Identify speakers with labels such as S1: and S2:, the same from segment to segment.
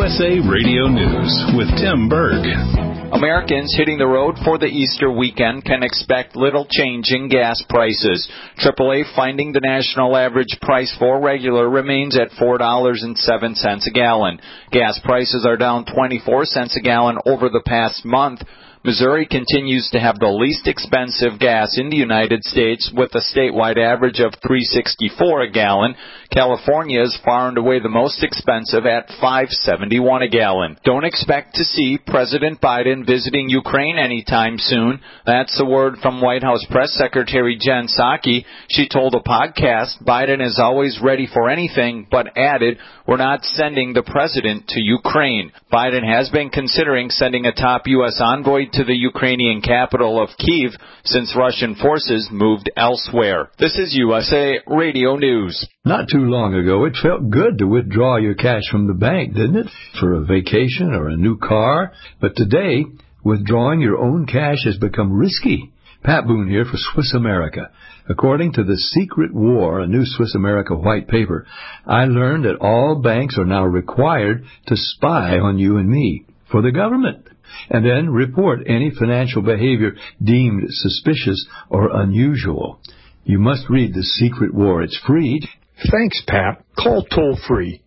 S1: USA Radio News with Tim Berg.
S2: Americans hitting the road for the Easter weekend can expect little change in gas prices. AAA finding the national average price for regular remains at $4.07 a gallon. Gas prices are down 24 cents a gallon over the past month. Missouri continues to have the least expensive gas in the United States with a statewide average of $3.64 a gallon. California is far and away the most expensive at $5.71 a gallon. Don't expect to see President Biden visiting Ukraine anytime soon. That's a word from White House Press Secretary Jen Psaki. She told a podcast Biden is always ready for anything, but added, "We're not sending the president to Ukraine." Biden has been considering sending a top U.S. envoy to the Ukrainian capital of Kyiv since Russian forces moved elsewhere. This is USA Radio News.
S3: Not too long ago, it felt good to withdraw your cash from the bank, didn't it? For a vacation or a new car. But today, withdrawing your own cash has become risky. Pat Boone here for Swiss America. According to The Secret War, a new Swiss America white paper, I learned that all banks are now required to spy on you and me for the government, and then report any financial behavior deemed suspicious or unusual. You must read The Secret War. It's free.
S4: Thanks, Pat. Call toll-free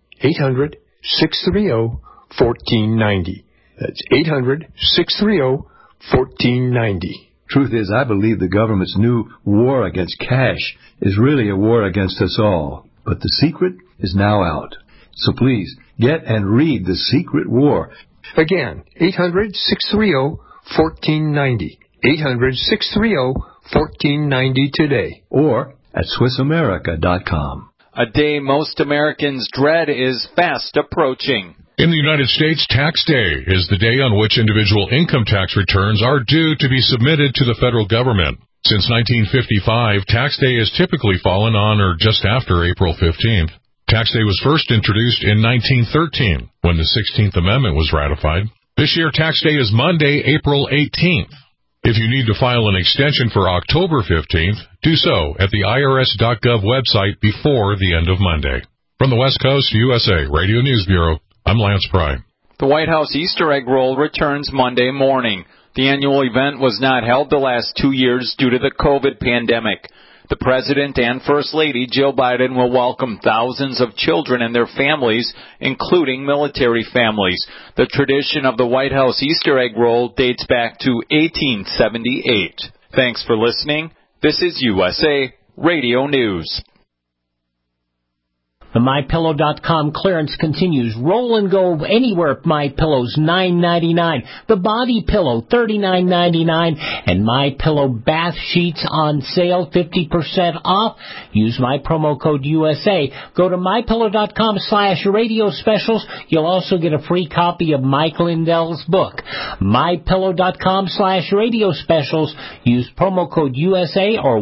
S4: 800-630-1490. That's 800-630-1490.
S3: Truth is, I believe the government's new war against cash is really a war against us all. But the secret is now out. So please, get and read The Secret War.
S4: Again, 800-630-1490. 800-630-1490 today.
S3: Or at SwissAmerica.com.
S2: A day most Americans dread is fast approaching.
S5: In the United States, Tax Day is the day on which individual income tax returns are due to be submitted to the federal government. Since 1955, Tax Day has typically fallen on or just after April 15th. Tax Day was first introduced in 1913, when the 16th Amendment was ratified. This year, Tax Day is Monday, April 18th. If you need to file an extension for October 15th, do so at the IRS.gov website before the end of Monday. From the West Coast, USA Radio News Bureau, I'm Lance Pry.
S2: The White House Easter egg roll returns Monday morning. The annual event was not held the last 2 years due to the COVID pandemic. The President and First Lady, Jill Biden, will welcome thousands of children and their families, including military families. The tradition of the White House Easter egg roll dates back to 1878. Thanks for listening. This is USA Radio News.
S6: The MyPillow.com clearance continues. Roll and go anywhere. MyPillow's $9.99. The Body Pillow $39.99, and MyPillow bath sheets on sale 50% off. Use my promo code USA. Go to MyPillow.com/radio specials. You'll also get a free copy of Mike Lindell's book. MyPillow.com/radio specials. Use promo code USA or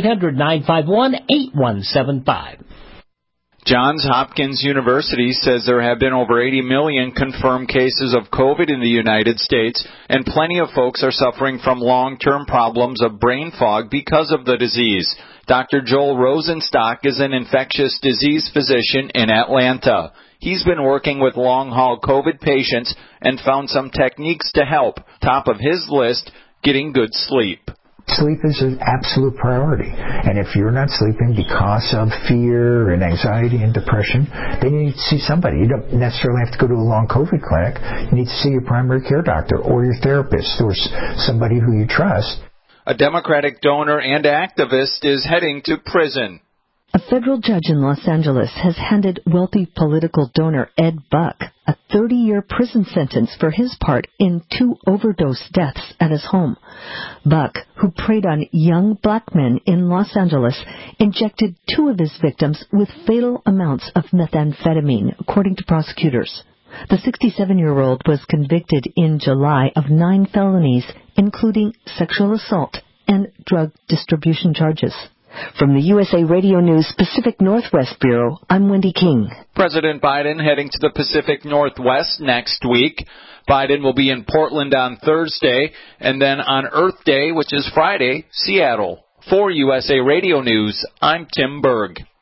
S6: 1-800-951-8175.
S2: Johns Hopkins University says there have been over 80 million confirmed cases of COVID in the United States, and plenty of folks are suffering from long-term problems of brain fog because of the disease. Dr. Joel Rosenstock is an infectious disease physician in Atlanta. He's been working with long-haul COVID patients and found some techniques to help. Top of his list, getting good sleep.
S7: Sleep is an absolute priority. And if you're not sleeping because of fear and anxiety and depression, then you need to see somebody. You don't necessarily have to go to a long COVID clinic. You need to see your primary care doctor or your therapist or somebody who you trust.
S2: A Democratic donor and activist is heading to prison.
S8: A federal judge in Los Angeles has handed wealthy political donor Ed Buck a 30-year prison sentence for his part in 2 overdose deaths at his home. Buck, who preyed on young black men in Los Angeles, injected 2 of his victims with fatal amounts of methamphetamine, according to prosecutors. The 67-year-old was convicted in July of 9 felonies, including sexual assault and drug distribution charges. From the USA Radio News Pacific Northwest Bureau, I'm Wendy King.
S2: President Biden heading to the Pacific Northwest next week. Biden will be in Portland on Thursday, and then on Earth Day, which is Friday, Seattle. For USA Radio News, I'm Tim Berg.